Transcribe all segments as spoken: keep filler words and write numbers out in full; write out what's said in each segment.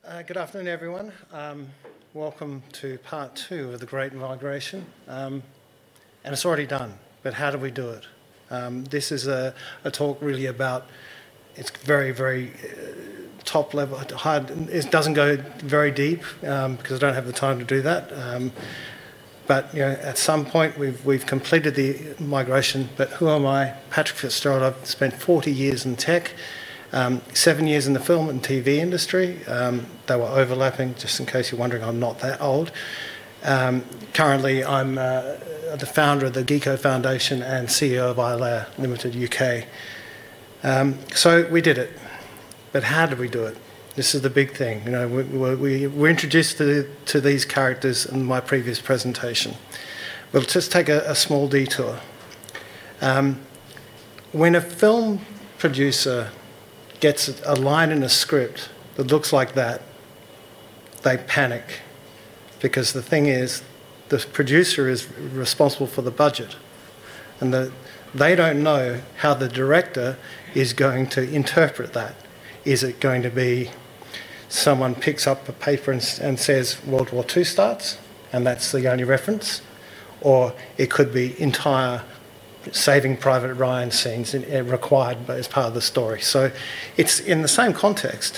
Uh, good afternoon, everyone. Um, welcome to part two of the Great Migration. Um, and it's already done, but how do we do it? Um, this is a, a talk really about, it's very, very uh, top level, hard. It doesn't go very deep um, because I don't have the time to do that. Um, but you know, at some point we've, we've completed the migration, but who am I? Patrick Fitzgerald. I've spent forty years in tech. Um, seven years in the film and T V industry. Um, they were overlapping, just in case you're wondering, I'm not that old. Um, currently, I'm uh, the founder of the Geeko Foundation and C E O of iLayer Limited U K. Um, so we did it. But how did we do it? This is the big thing. You know, we, we were introduced to, to these characters in my previous presentation. We'll just take a, a small detour. Um, when a film producer gets a line in a script that looks like that, they panic. Because the thing is, the producer is responsible for the budget. And the, they don't know how the director is going to interpret that. Is it going to be someone picks up a paper and, and says World War Two starts, and that's the only reference? Or it could be entire Saving Private Ryan scenes in, uh, required as part of the story. So it's in the same context.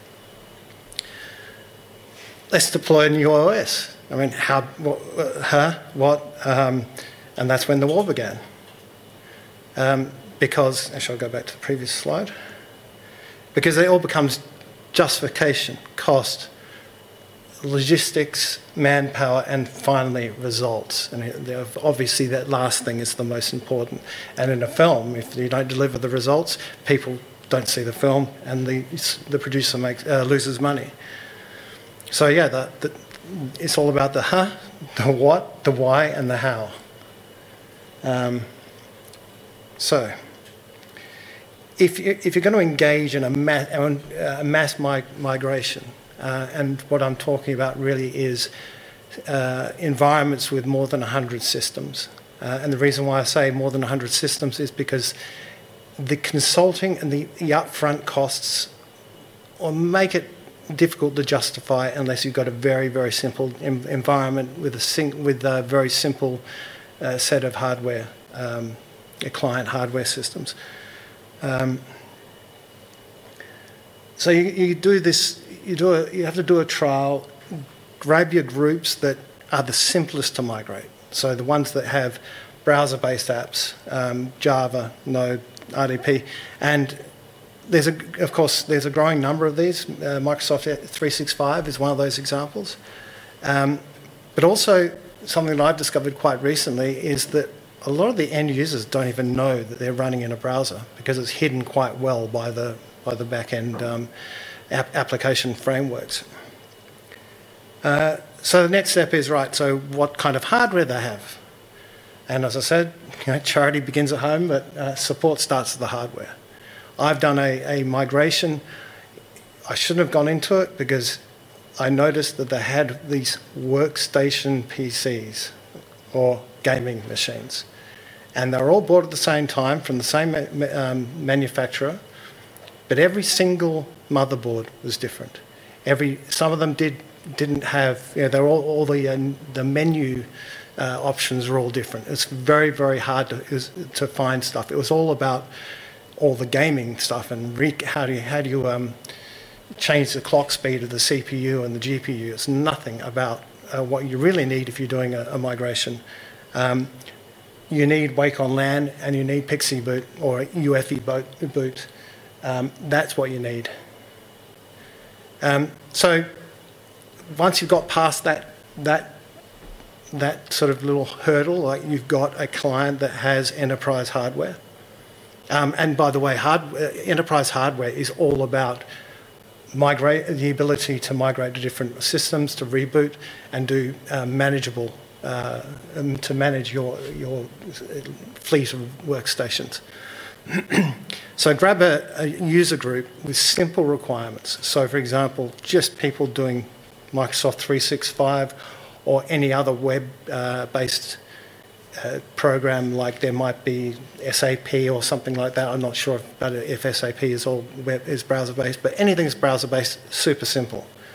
Let's deploy a new O S. I mean, how, what, uh, huh, what? Um, and that's when the war began. Um, because, actually I'll go back to the previous slide. Because it all becomes justification, cost, logistics, manpower, and finally results. And obviously that last thing is the most important. And in a film, if you don't deliver the results, people don't see the film and the, the producer makes, uh, loses money. So yeah, the, the, it's all about the huh, the what, the why, and the how. Um, so if, you, if you're going to engage in a mass, a mass mi- migration, Uh, and what I'm talking about really is uh, environments with more than one hundred systems. Uh, and the reason why I say more than one hundred systems is because the consulting and the, the upfront costs will make it difficult to justify unless you've got a very, very simple em- environment with a, sing- with a very simple uh, set of hardware, um, client hardware systems. Um, so you, you do this. You, do a, you have to do a trial, grab your groups that are the simplest to migrate. So the ones that have browser-based apps, um, Java, Node, R D P, and there's a, of course, there's a growing number of these. Uh, Microsoft three sixty-five is one of those examples. Um, but also something that I've discovered quite recently is that a lot of the end users don't even know that they're running in a browser because it's hidden quite well by the by the back-end um, application frameworks. Uh, so the next step is, right, so what kind of hardware they have. And as I said, you know, charity begins at home, but uh, support starts at the hardware. I've done a, a migration. I shouldn't have gone into it because I noticed that they had these workstation P Cs or gaming machines. And they were all bought at the same time from the same um, manufacturer, but every single motherboard was different. Every some of them did didn't have. You know, they were all, all the uh, the menu uh, options were all different. It's very very hard to it was, to find stuff. It was all about all the gaming stuff and re- how do you how do you um, change the clock speed of the C P U and the G P U. It's nothing about uh, what you really need if you're doing a, a migration. Um, you need Wake on LAN and you need Pixie Boot or U E F I boot. boot. Um, that's what you need. Um, so once you've got past that that that sort of little hurdle, like you've got a client that has enterprise hardware. Um, and by the way, hard, uh, enterprise hardware is all about migrate the ability to migrate to different systems, to reboot, and do uh, manageable uh, um, to manage your your fleet of workstations. So grab a, a user group with simple requirements. So for example, just people doing Microsoft three sixty-five or any other web-based uh, uh, program, like there might be S A P or something like that. I'm not sure if, if S A P is all web, is browser-based, but anything that's browser-based, super simple.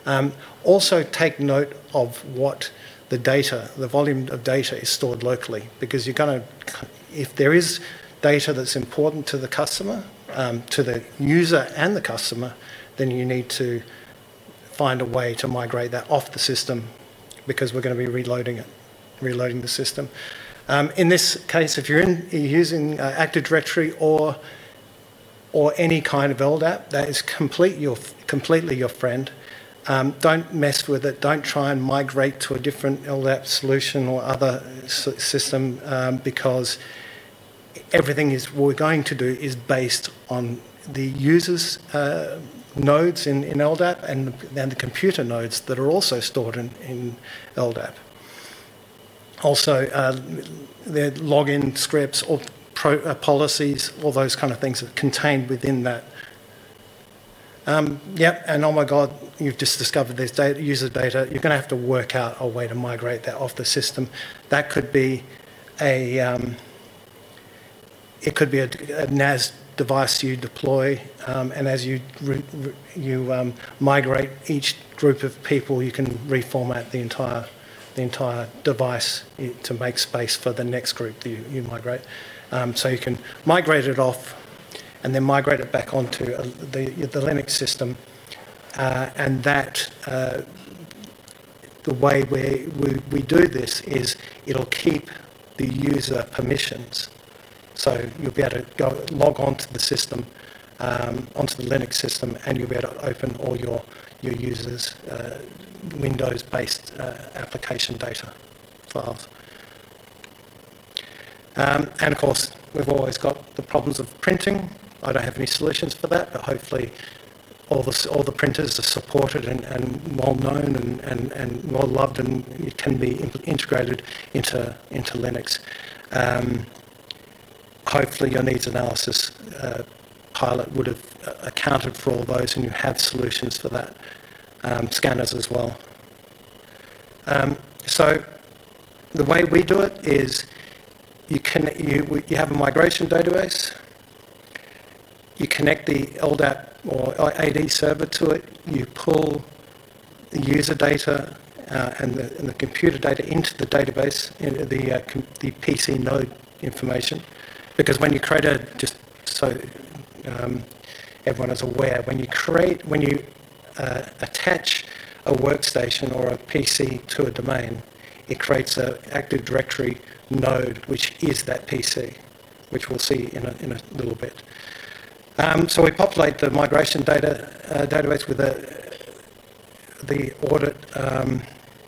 Um, also take note of what the data, the volume of data is stored locally, because you're going to, if there is data that's important to the customer, um, to the user and the customer, then you need to find a way to migrate that off the system, because we're going to be reloading it, reloading the system. Um, in this case, if you're, in, you're using uh, Active Directory or or any kind of L D A P, that is complete your, completely your friend. Um, don't mess with it. Don't try and migrate to a different L D A P solution or other system, um, because everything is what we're going to do is based on the users' uh, nodes in, in L D A P and, and the computer nodes that are also stored in, in L D A P. Also, uh, their login scripts or pro, uh, policies, all those kind of things are contained within that. Um, yep, and oh my God, you've just discovered there's data, user data. You're going to have to work out a way to migrate that off the system. That could be a, um, it could be a, a N A S device you deploy, um, and as you re, re, you um, migrate each group of people, you can reformat the entire the entire device to make space for the next group that you, you migrate. Um, so you can migrate it off and then migrate it back onto uh, the, the Linux system. Uh, and that, uh, the way we, we, we do this is it'll keep the user permissions. So you'll be able to go log onto the system, um, onto the Linux system, and you'll be able to open all your, your users' uh, Windows-based uh, application data files. Um, and of course, we've always got the problems of printing. I don't have any solutions for that, but hopefully all the, all the printers are supported and, and well known and, and, and well loved, and it can be integrated into, into Linux. Um, hopefully your needs analysis uh, pilot would have accounted for all those, and you have solutions for that. Um, scanners as well. Um, so the way we do it is you, can, you, you have a migration database, you connect the L D A P or A D server to it, you pull the user data uh, and, the, and the computer data into the database, into the, uh, the P C node information, because when you create a, just so um, everyone is aware, when you create, when you Uh, attach a workstation or a P C to a domain, it creates an Active Directory node, which is that P C, which we'll see in a, in a little bit. Um, so we populate the migration data uh, database with a, the audit um,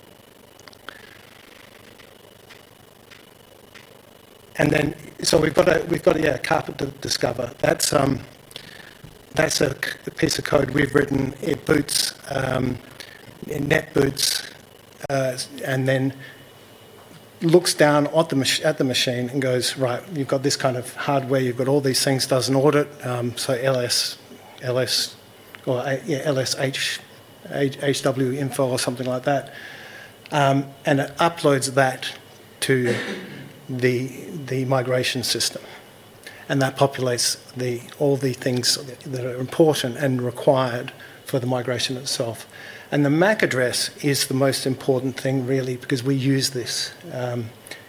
and then so we've got a we've got a yeah, carpet to discover. That's um, That's a, a piece of code we've written. It boots, um, it net boots, uh, and then looks down at the, mach- at the machine and goes, right, you've got this kind of hardware, you've got all these things, does an audit, um, so L S, L S, or yeah, L S H, H W info or something like that, um, and it uploads that to the the migration system. And that populates the, all the things that are important and required for the migration itself. And the M A C address is the most important thing, really, because we use this. Um,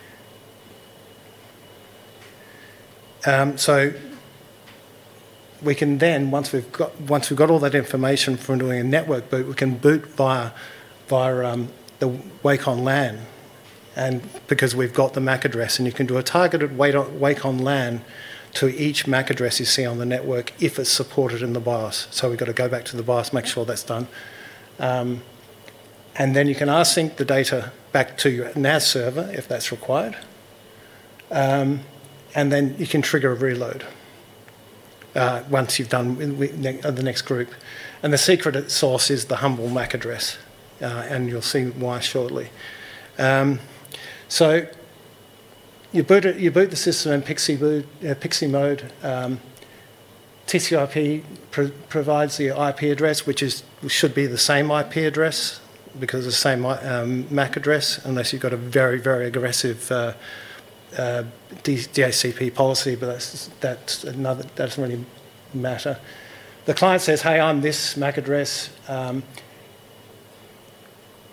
um, so we can then, once we've got once we've got all that information from doing a network boot, we can boot via via um, the Wake on LAN, and because we've got the M A C address, and you can do a targeted Wake on LAN to each M A C address you see on the network if it's supported in the BIOS. So we've got to go back to the BIOS, make sure that's done. Um, and then you can async the data back to your N A S server if that's required. Um, and then you can trigger a reload uh, once you've done the next group. And the secret source is the humble M A C address, uh, and you'll see why shortly. Um, so You boot, it, you boot the system in PXE, boot, uh, PXE mode. Um, T C P pro provides the I P address, which is should be the same I P address because it's the same um, M A C address, unless you've got a very, very aggressive uh, uh, D H C P policy, but that's, that's another, that doesn't really matter. The client says, hey, I'm this M A C address. Um,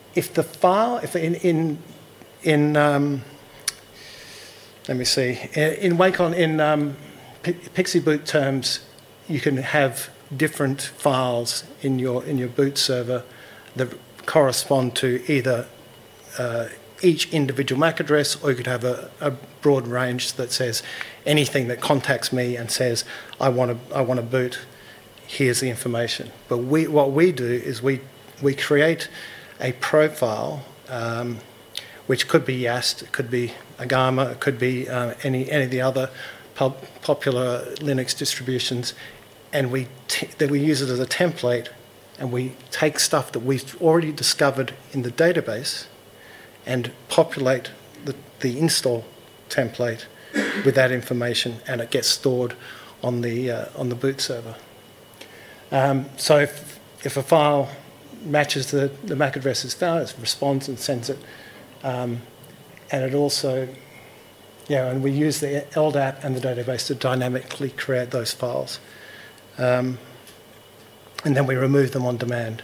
if the file, if in in in um, let me see, in Wacom in um, Pixie Boot terms, you can have different files in your in your boot server that correspond to either uh, each individual M A C address, or you could have a, a broad range that says anything that contacts me and says I want to I want to boot. Here's the information. But we what we do is we we create a profile, um, which could be YaST, it could be Agama, it could be uh, any any of the other pop popular Linux distributions, and we t that we use it as a template, and we take stuff that we've already discovered in the database, and populate the the install template with that information, and it gets stored on the uh, on the boot server. Um, so if if a file matches the, the M A C address is found, it responds and sends it. Um, and it also, yeah, and we use the L D A P and the database to dynamically create those files. Um, and then we remove them on demand.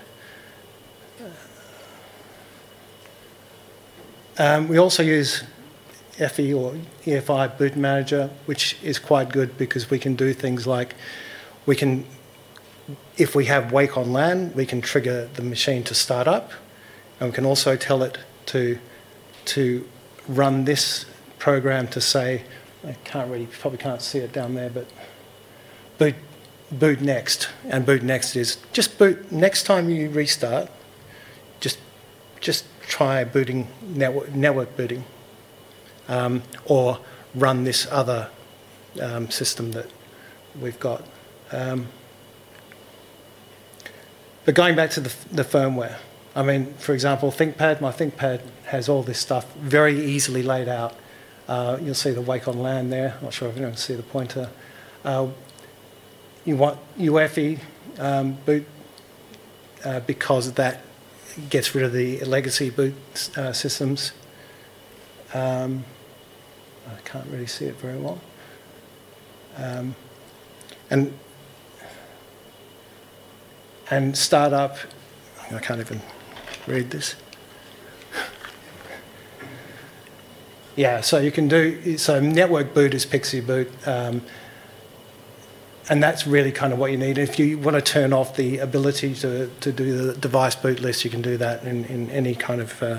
Um, we also use F E or E F I Boot Manager, which is quite good because we can do things like we can if we have Wake on LAN, we can trigger the machine to start up, and we can also tell it to, to run this program to say, I can't really, probably can't see it down there, but boot, boot next. And boot next is just boot, next time you restart, just, just try booting, network, network booting, um, or run this other um, system that we've got. Um, But going back to the, the firmware, I mean, for example, ThinkPad, my ThinkPad has all this stuff very easily laid out. Uh, you'll see the Wake on LAN there. I'm not sure if you can see the pointer. Uh, you want U E F I um, boot uh, because that gets rid of the legacy boot uh, systems. Um, I can't really see it very well. Um, and And startup, I can't even read this. Yeah, so you can do, so network boot is Pixie Boot, um, and that's really kind of what you need. If you want to turn off the ability to, to do the device boot list, you can do that in, in any kind of uh,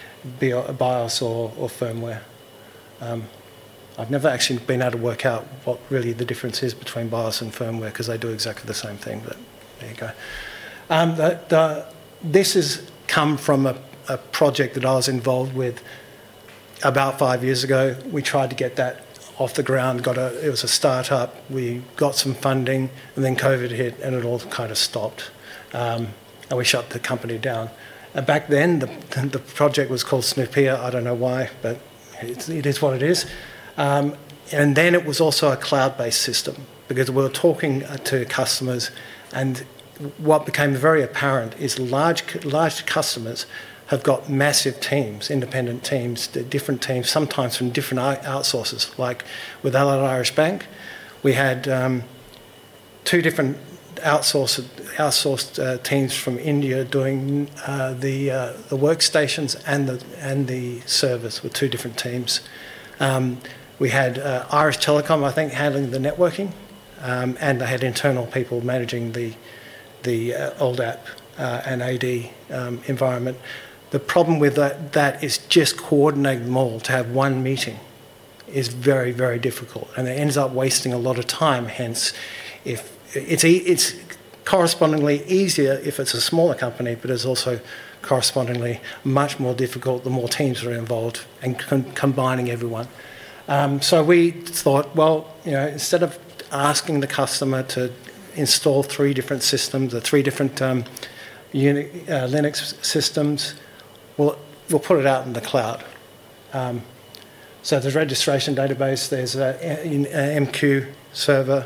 BIOS or, or firmware. Um, I've never actually been able to work out what really the difference is between BIOS and firmware because they do exactly the same thing, but there you go. Um, the, the, this has come from a, a project that I was involved with about five years ago. We tried to get that off the ground. Got a, it was a start-up. We got some funding, and then COVID hit, and it all kind of stopped. Um, and we shut the company down. And back then, the, the project was called Snoopia. I don't know why, but it's, it is what it is. Um, and then it was also a cloud-based system because we were talking to customers. And what became very apparent is large, large customers have got massive teams, independent teams, different teams, sometimes from different outsources. Like with Allied Irish Bank, we had um, two different outsourced, outsourced uh, teams from India doing uh, the, uh, the workstations and the, and the service with two different teams. Um, we had uh, Irish Telecom, I think, handling the networking. Um, and they had internal people managing the the uh, L D A P uh, and A D um, environment. The problem with that, that is just coordinating them all to have one meeting is very, very difficult, and it ends up wasting a lot of time. Hence, if it's e it's correspondingly easier if it's a smaller company, but it's also correspondingly much more difficult the more teams are involved and com combining everyone. Um, so we thought, well, you know, instead of asking the customer to install three different systems or three different um, Uni uh, Linux systems, we'll, we'll put it out in the cloud. Um, so there's a registration database, there's an M Q server,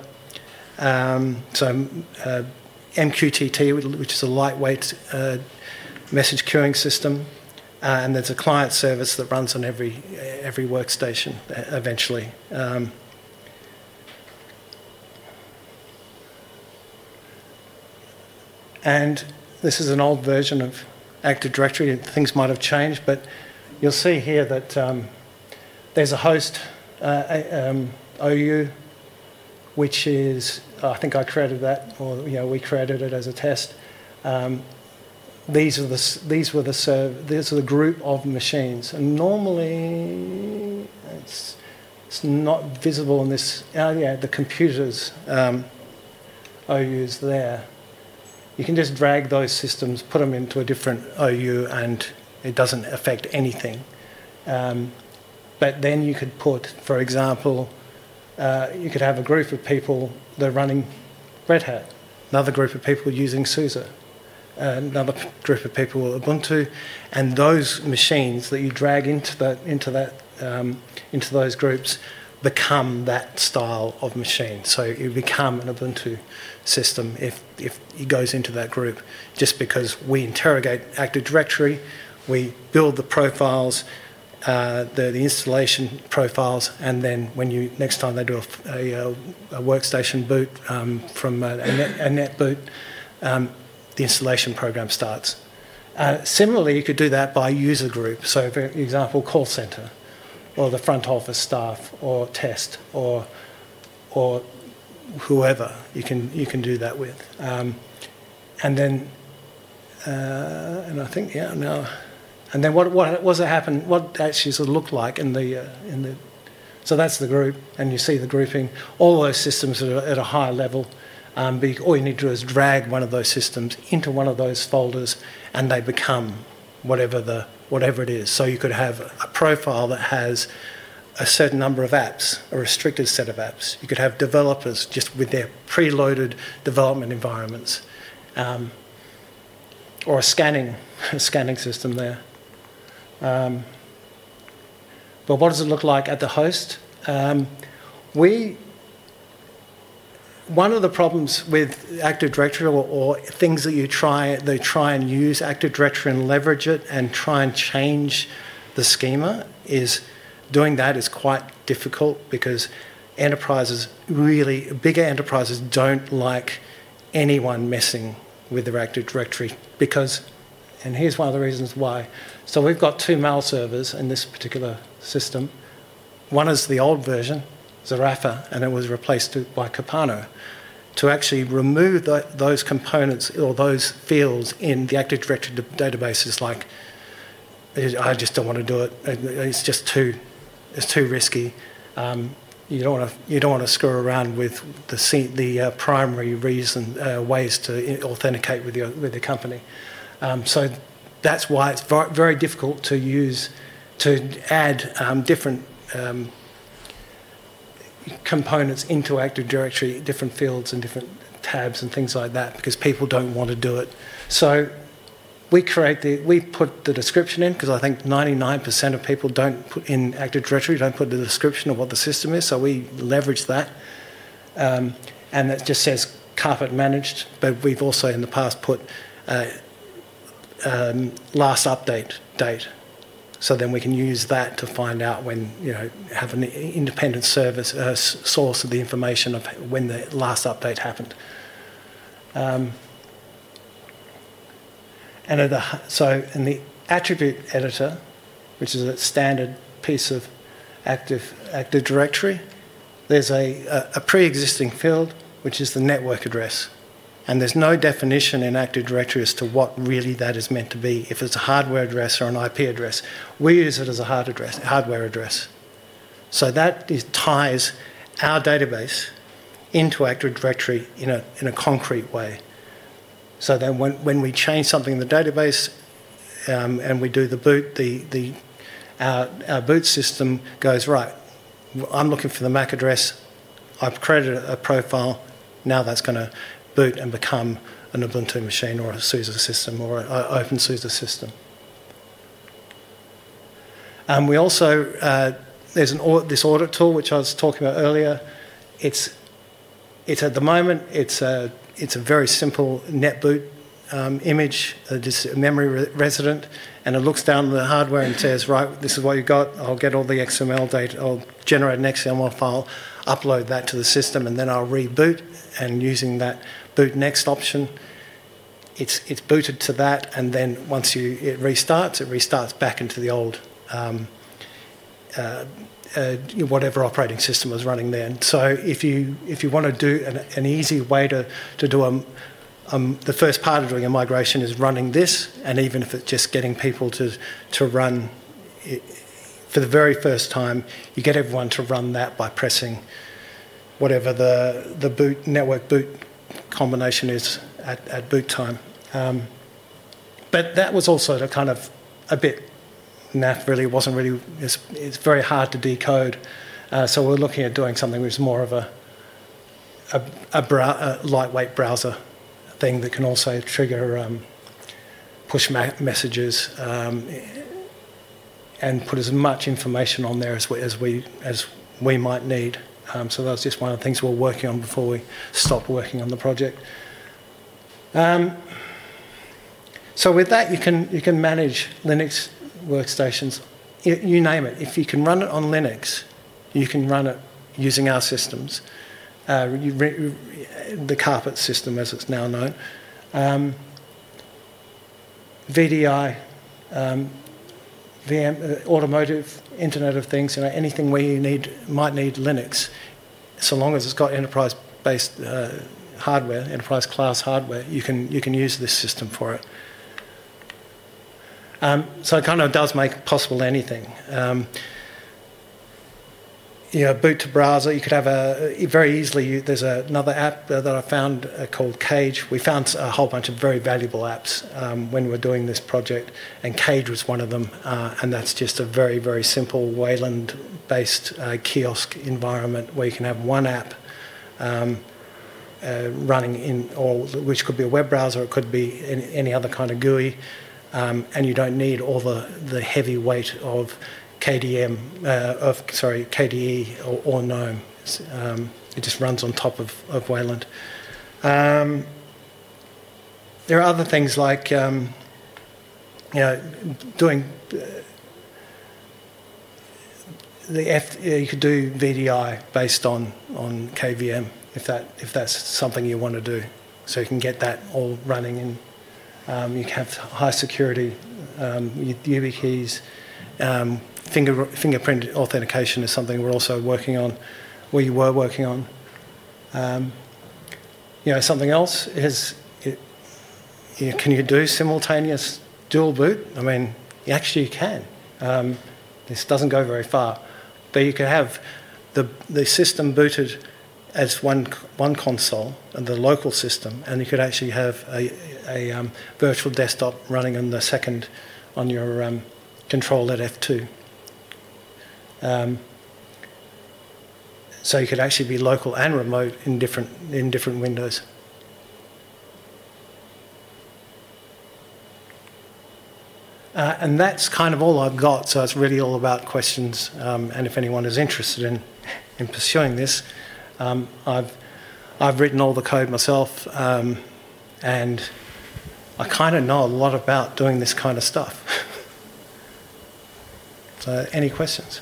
um, so uh, M Q T T, which is a lightweight uh, message queuing system, uh, and there's a client service that runs on every, every workstation eventually. Um, And this is an old version of Active Directory. Things might have changed, but you'll see here that um, there's a host uh, um, O U, which is, I think I created that, or you know, we created it as a test. Um, these are the these were the serv these are the group of machines, and normally it's it's not visible in this. Oh yeah, the computers um, O Us there. You can just drag those systems, put them into a different O U, and it doesn't affect anything. Um, but then you could put, for example, uh, you could have a group of people that are running Red Hat, another group of people using SUSE, uh, another group of people Ubuntu, and those machines that you drag into that into that um, into those groups become that style of machine. So you become an Ubuntu system if, if it goes into that group, just because we interrogate Active Directory, we build the profiles, uh, the, the installation profiles, and then when you next time they do a, a, a workstation boot um, from a, a, net, a net boot, um, the installation program starts. Uh, similarly, you could do that by user group. So for example, call center, or the front office staff, or test, or or whoever you can you can do that with, um, and then uh, and I think yeah now, and then what what was it happen? What actually sort of looked like in the uh, in the so that's the group, and you see the grouping. All those systems are at a higher level. Um, be, all you need to do is drag one of those systems into one of those folders, and they become whatever the whatever it is. So you could have a profile that has a certain number of apps, a restricted set of apps. You could have developers just with their preloaded development environments, um, or a scanning, a scanning system there. Um, but what does it look like at the host? Um, we One of the problems with Active Directory, or, or things that you try, they try and use Active Directory and leverage it and try and change the schema, is doing that is quite difficult because enterprises really, bigger enterprises don't like anyone messing with their Active Directory because, and here's one of the reasons why. So we've got two mail servers in this particular system. One is the old version, Zarafa, and it was replaced by Capano. To actually remove the, those components or those fields in the Active Directory database is like, I just don't want to do it. It's just too, it's too risky. Um, you don't want to, you don't want to screw around with the the uh, primary reason uh, ways to authenticate with your with the company. Um, so that's why it's very difficult to use to add um, different. Um, components into Active Directory, different fields and different tabs and things like that, because people don't want to do it. So we create the, we put the description in, because I think ninety-nine percent of people don't put in Active Directory, don't put the description of what the system is, so we leverage that. Um, and it just says carpet managed, but we've also in the past put uh, um, last update date. So then we can use that to find out when, you know, have an independent service uh, source of the information of when the last update happened. Um, and at the, so in the attribute editor, which is a standard piece of Active Active Directory, there's a, a, a pre-existing field which is the network address. And there's no definition in Active Directory as to what really that is meant to be, if it's a hardware address or an I P address. We use it as a hard address, hardware address. So that is, ties our database into Active Directory in a, in a concrete way. So then when, when we change something in the database um, and we do the boot, the, the, our, our boot system goes, right, I'm looking for the M A C address, I've created a profile, now that's going to boot and become an Ubuntu machine or a SUSE system or an OpenSUSE system. Um, we also, uh, there's an this audit tool which I was talking about earlier. It's, it's at the moment, it's a, it's a very simple netboot um, image, uh, just a memory re resident, and it looks down the hardware and says, right, this is what you've got, I'll get all the X M L data, I'll generate an X M L file, upload that to the system, and then I'll reboot, and using that boot next option, it's it's booted to that, and then once you it restarts, it restarts back into the old um, uh, uh, whatever operating system was running there. And so if you if you want to do an, an easy way to to do a um, the first part of doing a migration is running this, and even if it's just getting people to to run it, for the very first time, you get everyone to run that by pressing whatever the the boot network boot combination is at, at boot time. Um, but that was also the kind of a bit naff, really. It wasn't really, it's, it's very hard to decode. Uh, so we're looking at doing something which is more of a, a, a, brow, a lightweight browser thing that can also trigger um, push ma- messages um, and put as much information on there as we, as we, as we might need. Um, so that was just one of the things we were working on before we stopped working on the project. Um, so with that, you can you can manage Linux workstations, you, you name it. If you can run it on Linux, you can run it using our systems, uh, you re, the Carpet system as it's now known, um, V D I, um, V M, uh, automotive, Internet of Things, you know, anything where you need might need Linux, so long as it's got enterprise-based uh, hardware, enterprise-class hardware, you can you can use this system for it. Um, so it kind of does make possible anything. Um, you know, boot to browser. You could have a very easily. There's a, another app uh, that I found uh, called Cage. We found a whole bunch of very valuable apps um, when we were doing this project, and Cage was one of them. Uh, and that's just a very very simple Wayland-based uh, kiosk environment where you can have one app um, uh, running in, or which could be a web browser, or it could be any, any other kind of G U I, um, and you don't need all the the heavy weight of K D M, uh, of sorry, K D E or, or GNOME. Um, it just runs on top of, of Wayland. Um, there are other things like, um, you know, doing uh, the F. You could do V D I based on on K V M if that if that's something you want to do. So you can get that all running, and um, you can have high security um, YubiKeys. Um, Finger, fingerprint authentication is something we're also working on, we were working on. Um, you know, something else is, it, you know, can you do simultaneous dual boot? I mean, actually you can. Um, this doesn't go very far. But you could have the, the system booted as one one console, and the local system, and you could actually have a, a um, virtual desktop running on the second, on your um, control at F two. Um, so you could actually be local and remote in different in different windows. Uh, and that's kind of all I've got. So it's really all about questions. Um, and if anyone is interested in in pursuing this, um, I've I've written all the code myself, um, and I kind of know a lot about doing this kind of stuff. So, any questions?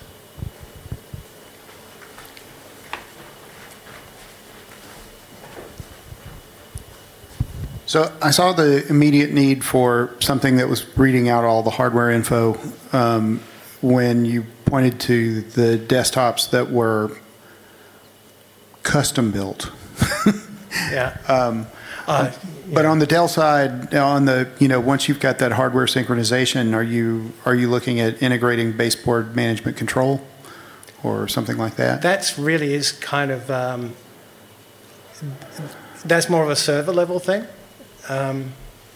So I saw the immediate need for something that was reading out all the hardware info um, when you pointed to the desktops that were custom built. Yeah. um, uh, but yeah. on the Dell side, on the you know once you've got that hardware synchronization, are you are you looking at integrating baseboard management control or something like that? That's really is kind of um, that's more of a server level thing. Um,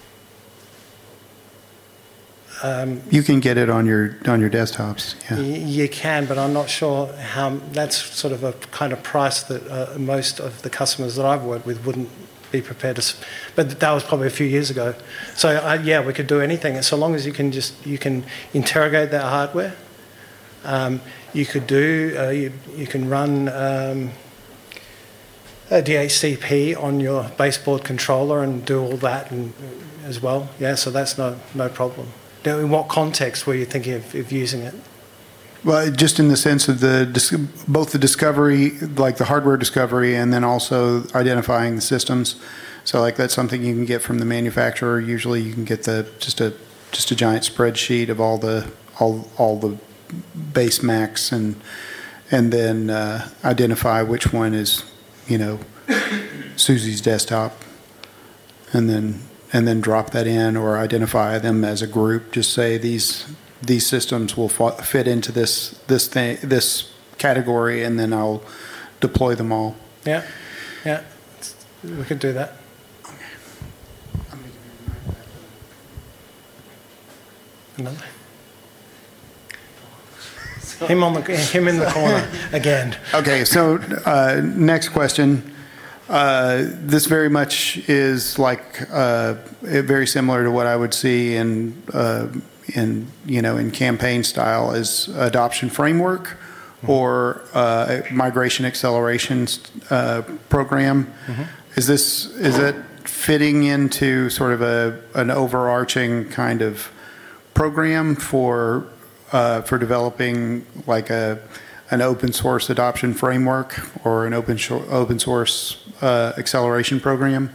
um, you can get it on your on your desktops. Yeah. y- you can, but I'm not sure how. That's sort of a kind of price that uh, most of the customers that I've worked with wouldn't be prepared to. But that was probably a few years ago. So uh, yeah, we could do anything, so long as you can just you can interrogate that hardware. Um, you could do uh, you you can run. Um, a D H C P on your baseboard controller and do all that and, as well. Yeah, so that's no no problem. Now, in what context were you thinking of, of using it? Well, just in the sense of the dis- both the discovery, like the hardware discovery, and then also identifying the systems. So, like that's something you can get from the manufacturer. Usually, you can get the just a just a giant spreadsheet of all the all all the base Macs, and and then uh, identify which one is, you know, Susie's desktop, and then and then drop that in, or identify them as a group. Just say these. These systems will fit into this this thing this category, and then I'll deploy them all. Yeah, yeah, we could do that. Another. Him on the him in the corner again. Okay, so uh, next question. Uh, this very much is like uh, very similar to what I would see in. Uh, in you know in campaign style as adoption framework mm-hmm. or uh, migration acceleration uh, program. Mm-hmm. Is this is it fitting into sort of a an overarching kind of program for uh, for developing like a an open source adoption framework or an open sh- open source uh, acceleration program?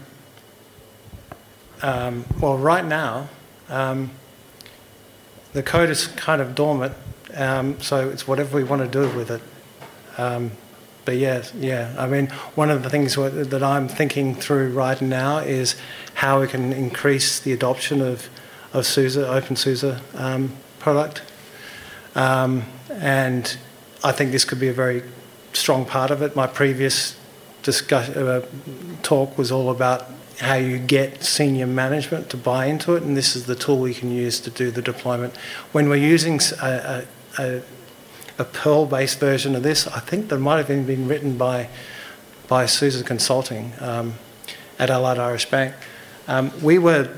Um, well, right now. Um, The code is kind of dormant, um, so it's whatever we want to do with it. Um, but yeah, yeah. I mean, one of the things that I'm thinking through right now is how we can increase the adoption of of SUSE, OpenSUSE um, product, um, and I think this could be a very strong part of it. My previous discuss, uh, talk was all about how you get senior management to buy into it, and this is the tool we can use to do the deployment. When we're using a, a, a Perl-based version of this, I think that might have even been written by by SUSE Consulting um, at Allied Irish Bank. Um, we were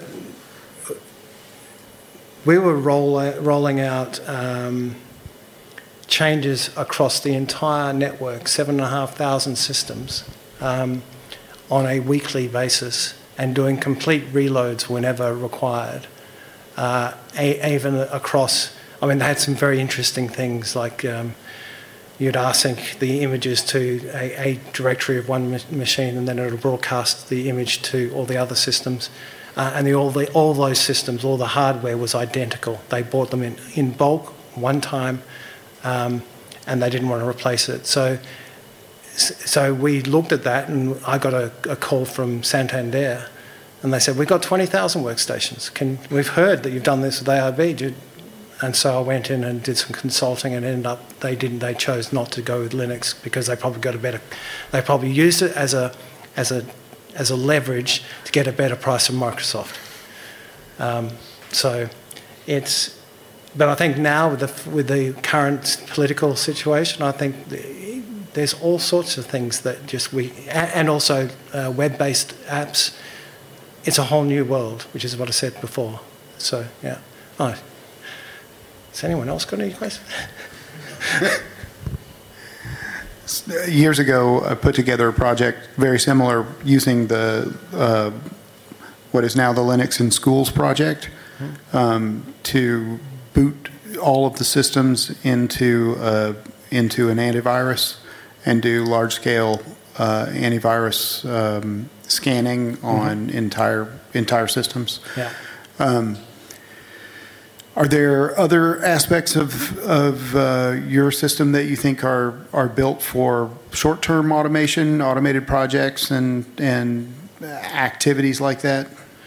we were roll, rolling out um, changes across the entire network, seven and a half thousand systems. Um, on a weekly basis and doing complete reloads whenever required. Uh, a, even across, I mean, they had some very interesting things like um, you'd async the images to a, a directory of one ma- machine and then it would broadcast the image to all the other systems. Uh, and the, all, the, all those systems, all the hardware was identical. They bought them in, in bulk, one time, um, and they didn't want to replace it. So So we looked at that, and I got a, a call from Santander, and they said, "We've got twenty thousand workstations. Can, we've heard that you've done this with A I B." And so I went in and did some consulting, and ended up they didn't. They chose not to go with Linux because they probably got a better. They probably used it as a as a as a leverage to get a better price from Microsoft. Um, so it's. But I think now with the with the current political situation, I think. The, There's all sorts of things that just we, and also uh, web-based apps. It's a whole new world, which is what I said before. So, yeah. Oh, has anyone else got any questions? Years ago, I put together a project very similar using the uh, what is now the Linux in Schools project mm-hmm. um, to boot all of the systems into uh, into an antivirus. And do large-scale uh, antivirus um, scanning on mm-hmm. entire entire systems. Yeah. Um, are there other aspects of of uh, your system that you think are are built for short-term automation, automated projects, and and activities like that?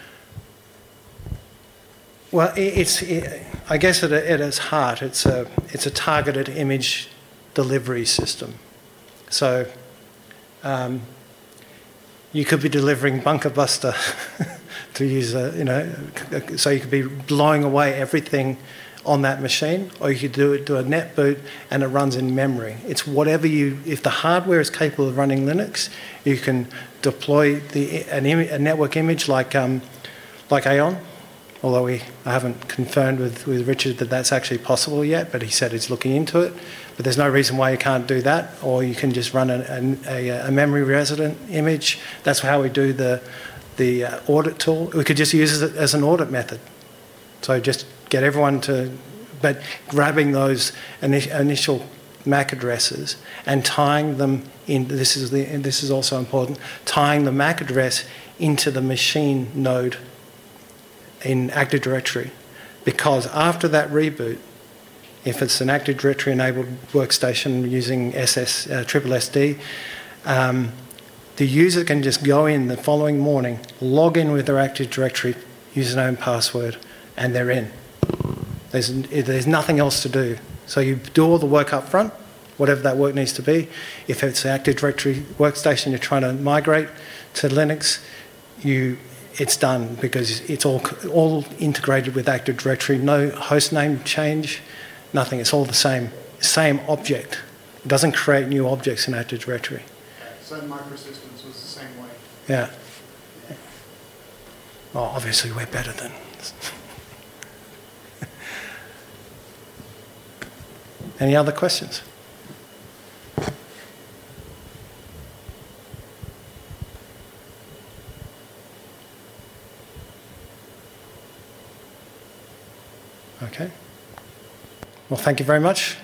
Well, it's it, I guess at, at its heart, it's a it's a targeted image delivery system. So um, you could be delivering Bunker Buster to use a, you know, so you could be blowing away everything on that machine, or you could do it do a net boot and it runs in memory. It's whatever you, if the hardware is capable of running Linux, you can deploy the an im- a network image like um, like Aeon, although we I haven't confirmed with, with Richard that that's actually possible yet, but he said he's looking into it. But there's no reason why you can't do that, or you can just run a, a, a memory resident image. That's how we do the the uh, audit tool. We could just use it as an audit method. So just get everyone to but grabbing those ini- initial M A C addresses and tying them in, this is, the, and this is also important, tying the M A C address into the machine node in Active Directory. Because after that reboot, if it's an Active Directory enabled workstation using S S, uh, triple S D, um, the user can just go in the following morning, log in with their Active Directory username and password, and they're in. There's, there's nothing else to do. So you do all the work up front, whatever that work needs to be. If it's an Active Directory workstation you're trying to migrate to Linux, you, it's done because it's all, all integrated with Active Directory. No host name change, nothing. It's all the same, same object. It doesn't create new objects in Active Directory. Sun Microsystems was the same way. Yeah. Well, obviously we're better than... Any other questions? Okay. Well, thank you very much.